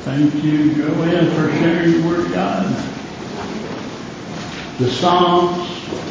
Thank you, Joanne, for sharing the Word of God. The Psalms,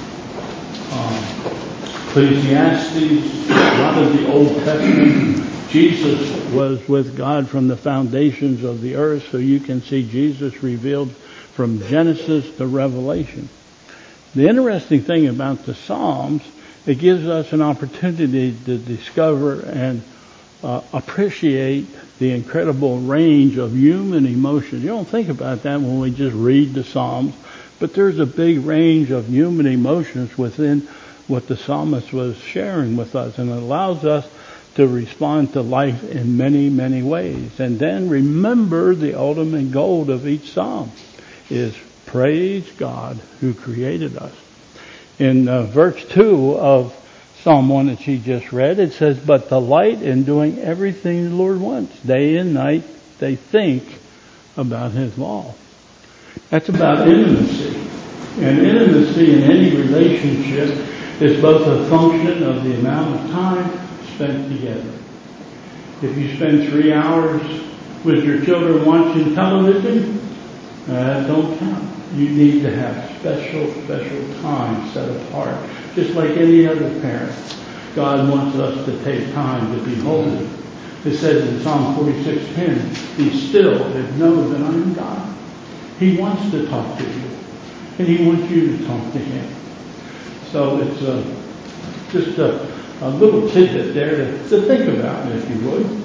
Ecclesiastes, a lot of the Old Testament. Jesus was with God from the foundations of the earth, so you can see Jesus revealed from Genesis to Revelation. The interesting thing about the Psalms, it gives us an opportunity to discover and appreciate the incredible range of human emotions. You don't think about that when we just read the Psalms, but there's a big range of human emotions within what the psalmist was sharing with us, and it allows us to respond to life in many, many ways. And then remember the ultimate goal of each psalm is praise God who created us. In verse 2 of Psalm 1 that she just read, it says, "But delight in doing everything the Lord wants. Day and night they think about His law." That's about intimacy. And intimacy in any relationship is both a function of the amount of time spent together. If you spend 3 hours with your children watching television, that don't count. You need to have special time set apart. Just like any other parent, God wants us to take time to behold Him. It says in Psalm 46:10, "Be still and know that I am God." He wants to talk to you, and He wants you to talk to Him. So it's just a little tidbit there to think about, if you would.